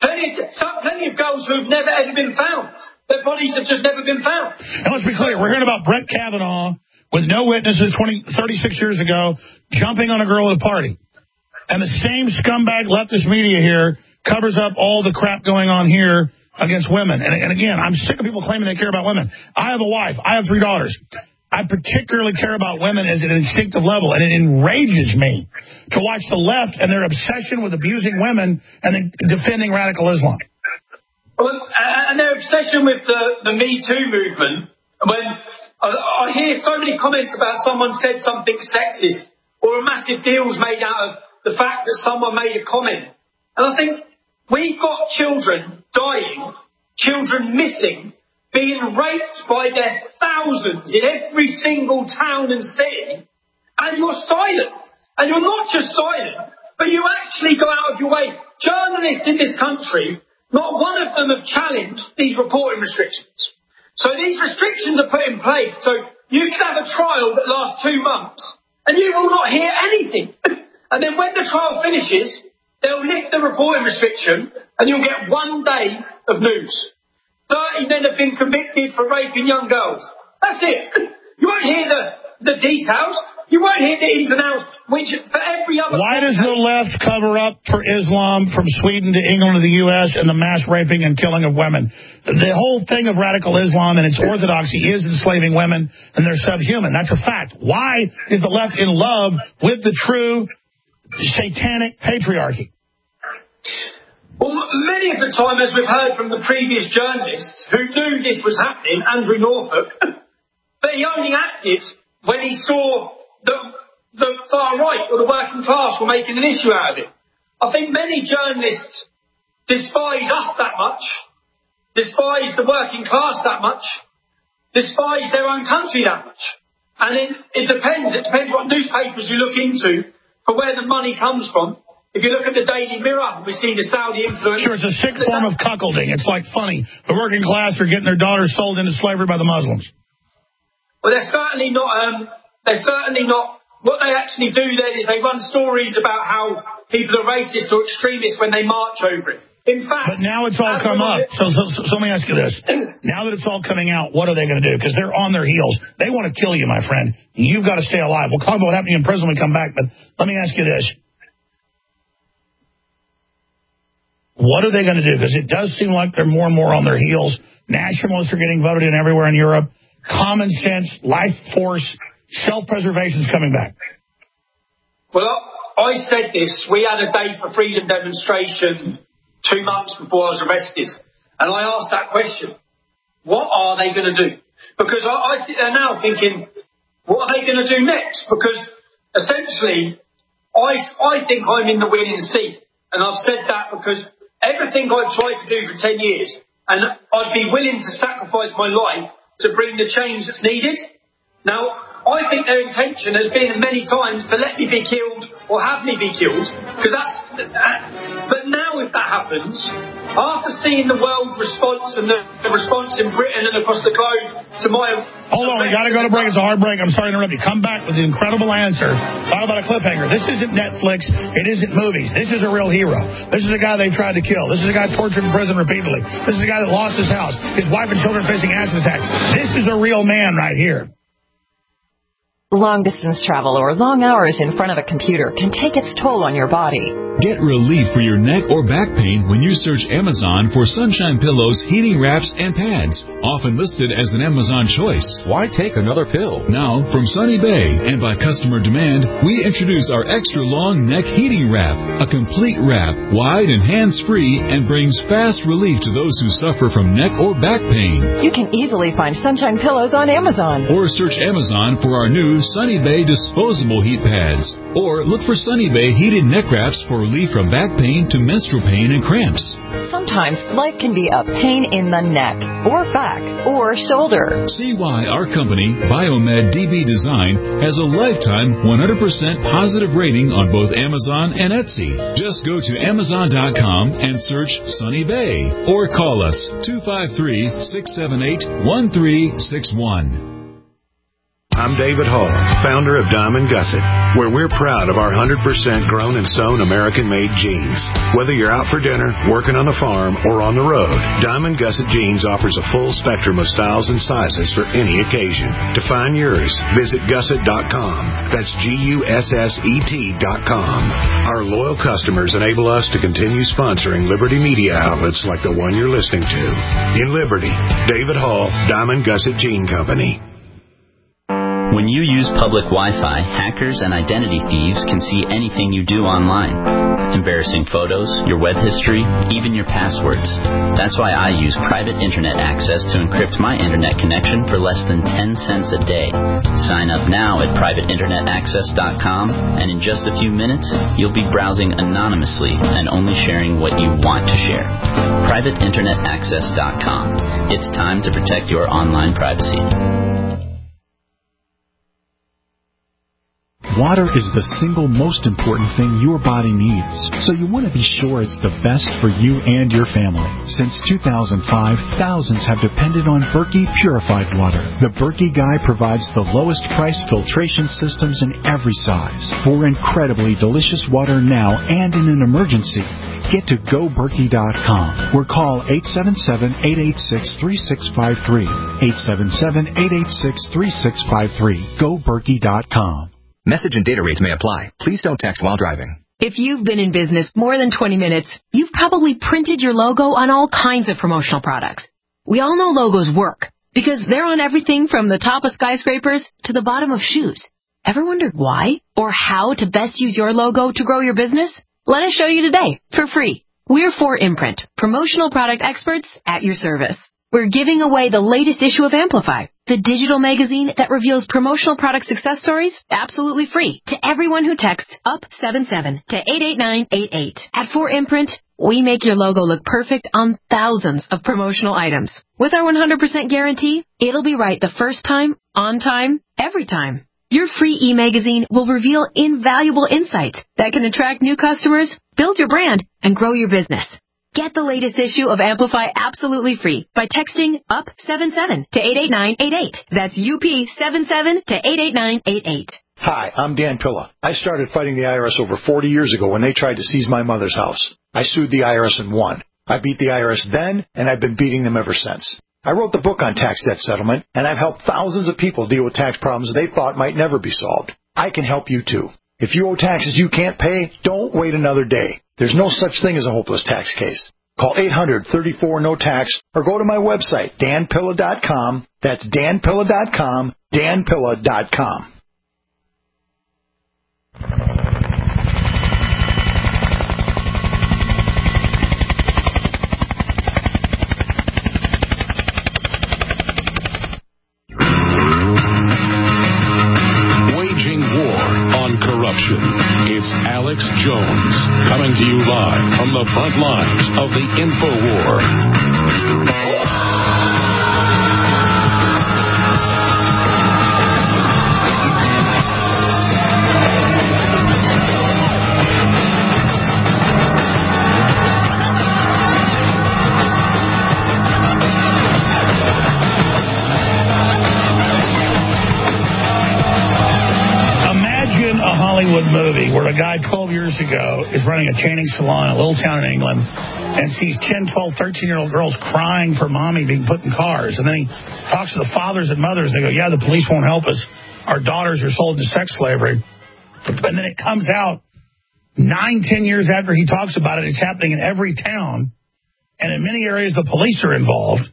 Plenty of girls who have never ever been found. Their bodies have just never been found. And let's be clear, we're hearing about Brett Kavanaugh with no witnesses 36 years ago jumping on a girl at a party. And the same scumbag leftist media here covers up all the crap going on here against women. And again, I'm sick of people claiming they care about women. I have a wife. I have 3 daughters. I particularly care about women at an instinctive level, and it enrages me to watch the left and their obsession with abusing women and then defending radical Islam. Well, and their obsession with the Me Too movement, when I hear so many comments about someone said something sexist or a massive deal's made out of the fact that someone made a comment. And I think we've got children dying, children missing, being raped by their thousands in every single town and city, and you're silent. And you're not just silent, but you actually go out of your way. Journalists in this country, not one of them have challenged these reporting restrictions. So these restrictions are put in place so you can have a trial that lasts 2 months, and you will not hear anything. And then when the trial finishes, they'll lift the reporting restriction, and you'll get 1 day of news. 30 men have been convicted for raping young girls. That's it. You won't hear the details. You won't hear the ins and outs, which for every other... Why does the left cover up for Islam from Sweden to England to the U.S. and the mass raping and killing of women? The whole thing of radical Islam and its orthodoxy is enslaving women, and they're subhuman. That's a fact. Why is the left in love with the true satanic patriarchy? Well, many of the time, as we've heard from the previous journalists who knew this was happening, Andrew Norfolk, but he only acted when he saw the far right or the working class were making an issue out of it. I think many journalists despise us that much, despise the working class that much, despise their own country that much. And it depends what newspapers you look into for where the money comes from. If you look at the Daily Mirror, we see the Saudi influence. Sure, it's a sick form of cuckolding. It's like funny. The working class are getting their daughters sold into slavery by the Muslims. Well, they're certainly not. What they actually do then is they run stories about how people are racist or extremists when they march over it. In fact, but now it's all come up. So let me ask you this: now that it's all coming out, what are they going to do? Because they're on their heels. They want to kill you, my friend. You've got to stay alive. We'll talk about what happened in prison when we come back. But let me ask you this. What are they going to do? Because it does seem like they're more and more on their heels. Nationalists are getting voted in everywhere in Europe. Common sense, life force, self-preservation is coming back. Well, I said this. We had a Day for Freedom demonstration 2 months before I was arrested. And I asked that question. What are they going to do? Because I sit there now thinking, what are they going to do next? Because essentially, I think I'm in the winning seat. And I've said that because everything I've tried to do for 10 years, and I'd be willing to sacrifice my life to bring the change that's needed. Now, I think their intention has been many times to let me be killed or have me be killed, because but now if that happens, after seeing the world response and the response in Britain and across the globe to my... Hold on, we got to go to break. It's a hard break. I'm sorry to interrupt you. Come back with the incredible answer. Talk about a cliffhanger. This isn't Netflix. It isn't movies. This is a real hero. This is a guy they tried to kill. This is a guy tortured in prison repeatedly. This is a guy that lost his house, his wife and children facing acid attack. This is a real man right here. Long-distance travel or long hours in front of a computer can take its toll on your body. Get relief for your neck or back pain when you search Amazon for Sunshine Pillows, heating wraps, and pads, often listed as an Amazon choice. Why take another pill? Now, from Sunny Bay and by customer demand, we introduce our extra long neck heating wrap, a complete wrap, wide and hands-free, and brings fast relief to those who suffer from neck or back pain. You can easily find Sunshine Pillows on Amazon. Or search Amazon for our new Sunny Bay disposable heat pads. Or look for Sunny Bay heated neck wraps for relief from back pain to menstrual pain and cramps. Sometimes life can be a pain in the neck, or back, or shoulder. See why our company, Biomed DB Design, has a lifetime 100% positive rating on both Amazon and Etsy. Just go to Amazon.com and search Sunny Bay, or call us 253-678-1361. I'm David Hall, founder of Diamond Gusset, where we're proud of our 100% grown and sewn American-made jeans. Whether you're out for dinner, working on the farm, or on the road, Diamond Gusset Jeans offers a full spectrum of styles and sizes for any occasion. To find yours, visit gusset.com. That's GUSSET.com. Our loyal customers enable us to continue sponsoring Liberty media outlets like the one you're listening to. In Liberty, David Hall, Diamond Gusset Jean Company. When you use public Wi-Fi, hackers and identity thieves can see anything you do online. Embarrassing photos, your web history, even your passwords. That's why I use private internet access to encrypt my internet connection for less than 10 cents a day. Sign up now at privateinternetaccess.com, and in just a few minutes, you'll be browsing anonymously and only sharing what you want to share. privateinternetaccess.com. It's time to protect your online privacy. Water is the single most important thing your body needs, so you want to be sure it's the best for you and your family. Since 2005, thousands have depended on Berkey purified water. The Berkey Guy provides the lowest price filtration systems in every size. For incredibly delicious water now and in an emergency, get to GoBerkey.com or call 877-886-3653. 877-886-3653. GoBerkey.com. Message and data rates may apply. Please don't text while driving. If you've been in business more than 20 minutes, you've probably printed your logo on all kinds of promotional products. We all know logos work because they're on everything from the top of skyscrapers to the bottom of shoes. Ever wondered why or how to best use your logo to grow your business? Let us show you today for free. We're 4imprint, promotional product experts at your service. We're giving away the latest issue of Amplify, the digital magazine that reveals promotional product success stories absolutely free to everyone who texts UP77 to 88988. At 4imprint, we make your logo look perfect on thousands of promotional items. With our 100% guarantee, it'll be right the first time, on time, every time. Your free e-magazine will reveal invaluable insights that can attract new customers, build your brand, and grow your business. Get the latest issue of Amplify absolutely free by texting UP77 to 88988. That's UP77 to 88988. Hi, I'm Dan Pilla. I started fighting the IRS over 40 years ago when they tried to seize my mother's house. I sued the IRS and won. I beat the IRS then, and I've been beating them ever since. I wrote the book on tax debt settlement, and I've helped thousands of people deal with tax problems they thought might never be solved. I can help you too. If you owe taxes you can't pay, don't wait another day. There's no such thing as a hopeless tax case. Call 800-34-NO-TAX or go to my website, danpilla.com. That's danpilla.com, danpilla.com. It's Alex Jones, coming to you live from the front lines of the InfoWar. Hollywood movie where a guy 12 years ago is running a tanning salon in a little town in England and sees 10, 12, 13-year-old girls crying for mommy being put in cars. And then he talks to the fathers and mothers. They go, yeah, the police won't help us. Our daughters are sold into sex slavery. And then it comes out 9, 10 years after he talks about it. It's happening in every town. And in many areas, the police are involved.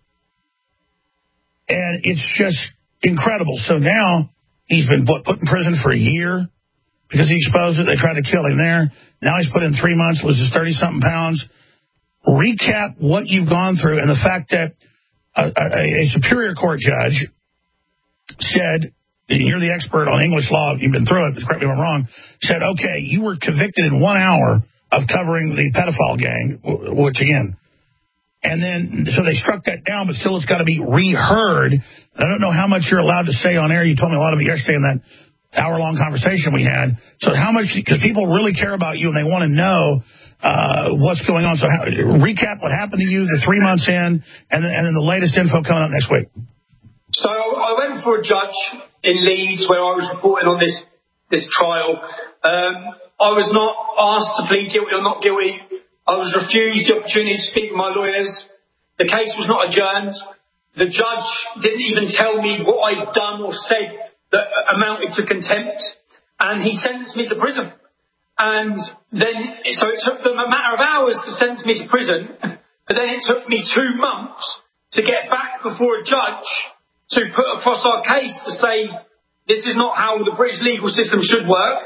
And it's just incredible. So now he's been put in prison for a year because he exposed it. They tried to kill him there. Now he's put in 3 months, loses 30-something pounds. Recap what you've gone through and the fact that a Superior Court judge said, and you're the expert on English law, you've been through it, correct me if I'm wrong, said, okay, you were convicted in 1 hour of covering the pedophile gang, which again, and then, so they struck that down, but still it's got to be reheard. I don't know how much you're allowed to say on air. You told me a lot of it yesterday in that hour-long conversation we had. So how much, because people really care about you and they want to know what's going on. So recap what happened to you the 3 months in, and then the latest info coming up next week. So I went for a judge in Leeds where I was reporting on this trial. I was not asked to plead guilty or not guilty. I was refused the opportunity to speak with my lawyers. The case was not adjourned. The judge didn't even tell me what I'd done or said that amounted to contempt. And he sentenced me to prison. And then, so it took them a matter of hours to sentence me to prison. But then it took me 2 months to get back before a judge to put across our case to say, this is not how the British legal system should work.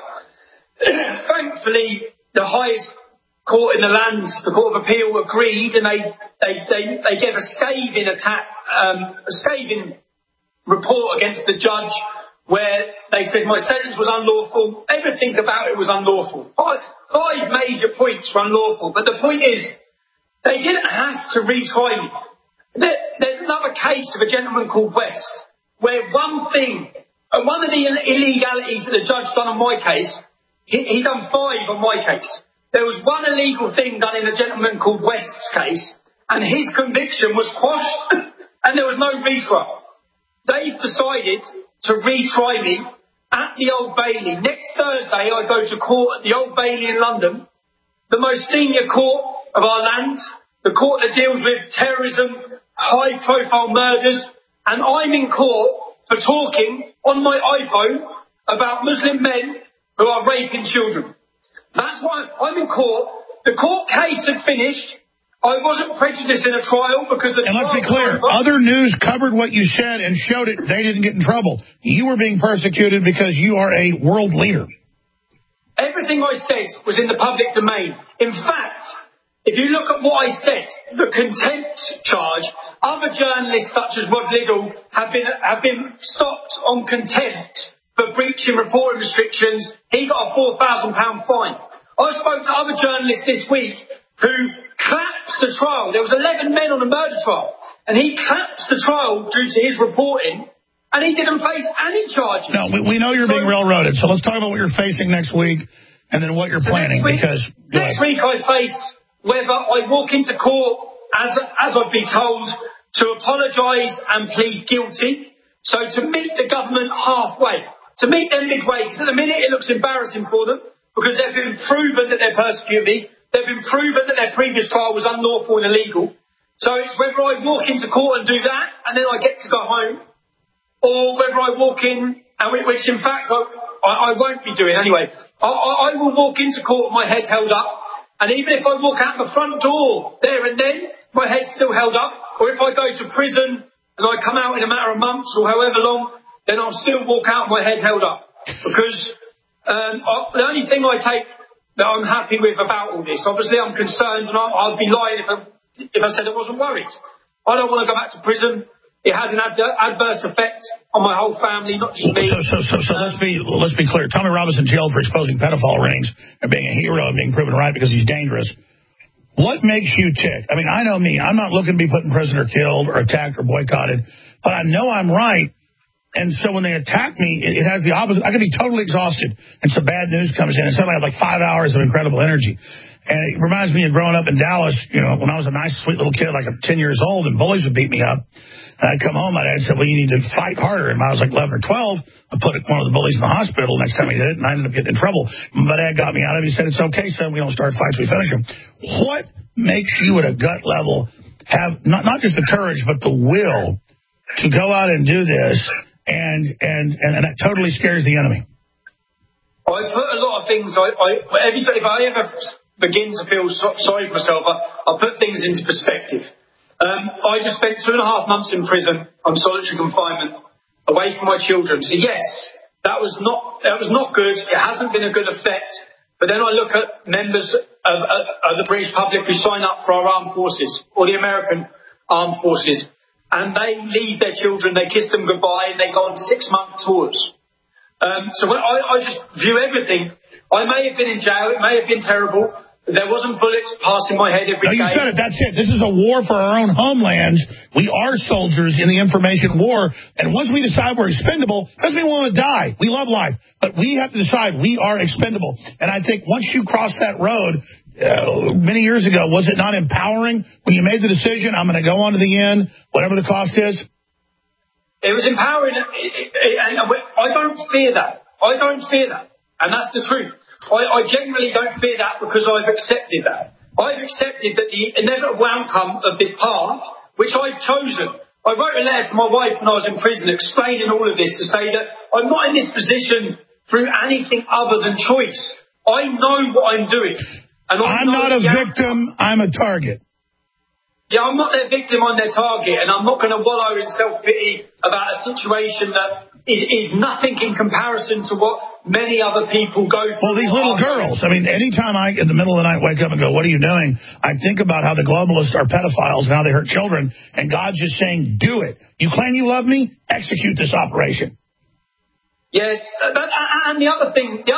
Thankfully, the highest court in the land, the Court of Appeal, agreed, and they gave a scathing attack, a scathing report against the judge, where they said my sentence was unlawful. Everything about it was unlawful. Five major points were unlawful, but the point is, they didn't have to retry me. There's another case of a gentleman called West, where one of the illegalities that the judge done on my case, he done 5 on my case. There was one illegal thing done in a gentleman called West's case, and his conviction was quashed, and there was no retrial. They've decided to retry me at the Old Bailey. Next Thursday, I go to court at the Old Bailey in London, the most senior court of our land, the court that deals with terrorism, high-profile murders, and I'm in court for talking on my iPhone about Muslim men who are raping children. That's why I'm in court. The court case had finished. I wasn't prejudiced in a trial because... And let's be clear, other news covered what you said and showed it. They didn't get in trouble. You were being persecuted because you are a world leader. Everything I said was in the public domain. In fact, if you look at what I said, the contempt charge, other journalists such as Rod Liddell have been stopped on contempt for breaching reporting restrictions. He got a £4,000 fine. I spoke to other journalists this week who collapsed the trial. There was 11 men on a murder trial, and he collapsed the trial due to his reporting, and he didn't face any charges. No, we know you're being railroaded, so let's talk about what you're facing next week and then what you're planning. Next week I face whether I walk into court, as I've been told, to apologise and plead guilty. So to meet the government halfway, to meet them midway, because at the minute it looks embarrassing for them, because they've been proven that they're persecuting me. They've been proven that their previous trial was unlawful and illegal. So it's whether I walk into court and do that, and then I get to go home, or whether I walk in, which in fact I won't be doing anyway. I will walk into court with my head held up, and even if I walk out the front door there and then, my head's still held up. Or if I go to prison and I come out in a matter of months or however long, then I'll still walk out with my head held up. Because the only thing I take that I'm happy with about all this, obviously I'm concerned, and I'd be lying if I said I wasn't worried. I don't want to go back to prison. It had an adverse effect on my whole family, not just me. So let's be clear. Tommy Robinson jailed for exposing pedophile rings and being a hero and being proven right because he's dangerous. What makes you tick? I mean, I know me. I'm not looking to be put in prison or killed or attacked or boycotted, but I know I'm right. And so when they attack me, it has the opposite. I can be totally exhausted, and some bad news comes in, and suddenly I have like 5 hours of incredible energy. And it reminds me of growing up in Dallas, when I was a nice, sweet little kid, like 10 years old, and bullies would beat me up. And I'd come home, my dad said, well, you need to fight harder. And when I was like 11 or 12, I put one of the bullies in the hospital next time he did it, and I ended up getting in trouble. My dad got me out of it. He said, it's okay, son, we don't start fights, we finish them. What makes you at a gut level have not just the courage, but the will to go out and do this, and that totally scares the enemy? I put a lot of things, every time, if I ever begin to feel sorry for myself, I put things into perspective. I just spent 2.5 months in prison on solitary confinement, away from my children. So yes, that was not good. It hasn't been a good effect. But then I look at members of the British public who sign up for our armed forces, or the American armed forces, and they leave their children, they kiss them goodbye, and they go on 6-month tours. So when I just view everything. I may have been in jail, it may have been terrible. There wasn't bullets passing my head every day. You said it. That's it. This is a war for our own homelands. We are soldiers in the information war. And once we decide we're expendable, doesn't mean we want to die. We love life. But we have to decide we are expendable. And I think once you cross that road, many years ago, was it not empowering when you made the decision, I'm going to go on to the end, whatever the cost is? It was empowering, and I don't fear that. I don't fear that, and that's the truth. I genuinely don't fear that because I've accepted that. I've accepted that the inevitable outcome of this path, which I've chosen. I wrote a letter to my wife when I was in prison explaining all of this to say that I'm not in this position through anything other than choice. I know what I'm doing. And I'm not a victim, I'm a target. Yeah, I'm not their victim, I'm their target, and I'm not going to wallow in self-pity about a situation that is nothing in comparison to what many other people go through. Well, these little girls, I mean, anytime I, in the middle of the night, wake up and go, what are you doing? I think about how the globalists are pedophiles and how they hurt children, and God's just saying, do it. You claim you love me? Execute this operation. Yeah, and the other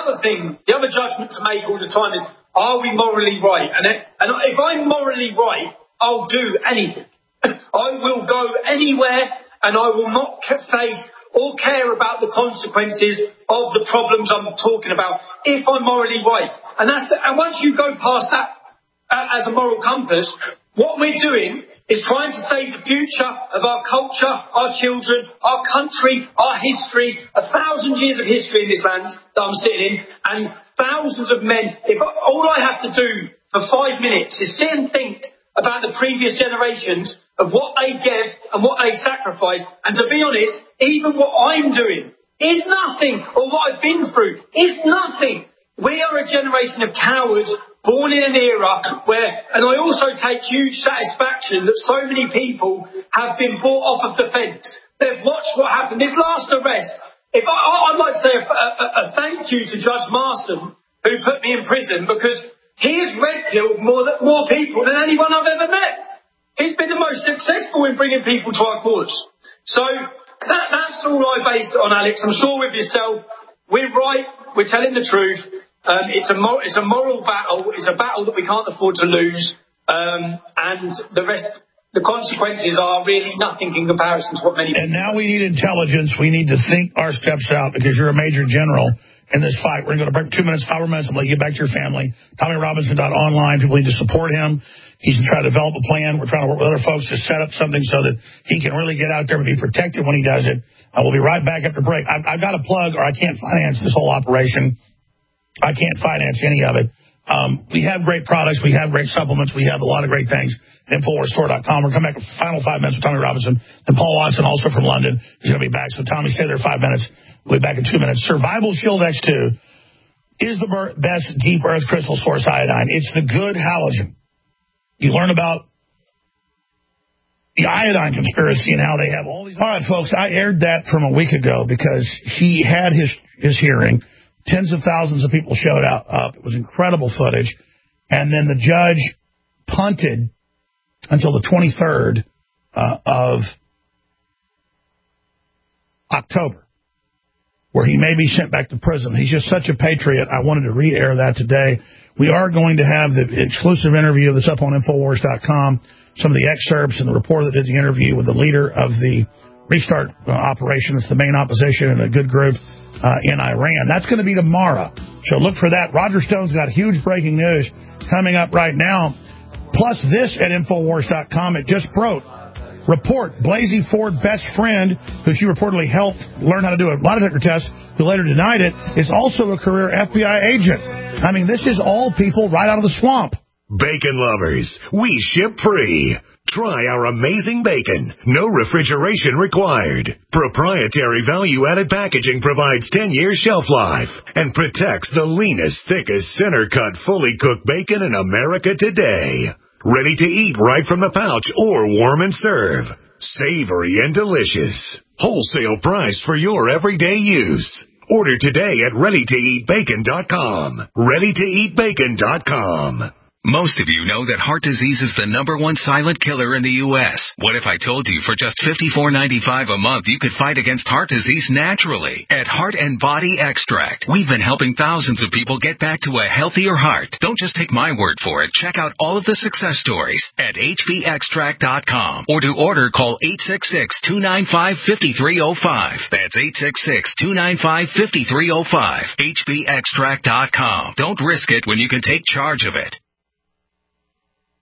judgment to make all the time is, are we morally right? And if I'm morally right, I'll do anything. I will go anywhere, and I will not face or care about the consequences of the problems I'm talking about if I'm morally right. And once you go past that as a moral compass, what we're doing is trying to save the future of our culture, our children, our country, our history, 1,000 years of history in this land that I'm sitting in, and thousands of men. If all I have to do for 5 minutes is sit and think about the previous generations of what they gave and what they sacrificed. And to be honest, even what I'm doing is nothing, or what I've been through is nothing. We are a generation of cowards born in an era where, and I also take huge satisfaction that so many people have been brought off of the fence. They've watched what happened. This last arrest, I'd like to say a thank you to Judge Marson, who put me in prison, because he has red-pilled more people than anyone I've ever met. He's been the most successful in bringing people to our cause. So that's all I base it on, Alex. I'm sure with yourself, we're right. We're telling the truth. It's a moral battle. It's a battle that we can't afford to lose. And the consequences are really nothing in comparison to what many people. And now we need intelligence. We need to think our steps out, because you're a major general in this fight. We're going to break 2 minutes, 5 more minutes, and let you get back to your family. TommyRobinson.online. People need to support him. He's trying to develop a plan. We're trying to work with other folks to set up something so that he can really get out there and be protected when he does it. I will be right back after break. I've got to plug, or I can't finance this whole operation. I can't finance any of it. We have great products. We have great supplements. We have a lot of great things. InfoWarsStore.com. We're coming back with final 5 minutes with Tommy Robinson and Paul Watson, also from London. He's going to be back. So, Tommy, stay there 5 minutes. We'll be back in 2 minutes. Survival Shield X2 is the best deep earth crystal source iodine. It's the good halogen. You learn about the iodine conspiracy and how they have all these... All right, folks, I aired that from a week ago because he had his hearing. Tens of thousands of people showed up. It was incredible footage. And then the judge punted until the 23rd of October, where he may be sent back to prison. He's just such a patriot. I wanted to re-air that today. We are going to have the exclusive interview that's up on Infowars.com, some of the excerpts and the reporter that did the interview with the leader of the Restart operation. It's the main opposition and a good group in Iran. That's going to be tomorrow. So look for that. Roger Stone's got huge breaking news coming up right now. Plus this at Infowars.com. It just broke. Report, Blasey Ford best friend, who she reportedly helped learn how to do a lie detector test, who later denied it, is also a career FBI agent. I mean, this is all people right out of the swamp. Bacon lovers, we ship free. Try our amazing bacon. No refrigeration required. Proprietary value-added packaging provides 10 years shelf life and protects the leanest, thickest, center-cut, fully cooked bacon in America today. Ready to eat right from the pouch or warm and serve. Savory and delicious. Wholesale price for your everyday use. Order today at ReadyToEatBacon.com. ReadyToEatBacon.com. Most of you know that heart disease is the #1 silent killer in the U.S. What if I told you for just $54.95 a month you could fight against heart disease naturally? At Heart and Body Extract, we've been helping thousands of people get back to a healthier heart. Don't just take my word for it. Check out all of the success stories at HBExtract.com. Or to order, call 866-295-5305. That's 866-295-5305. HBExtract.com. Don't risk it when you can take charge of it.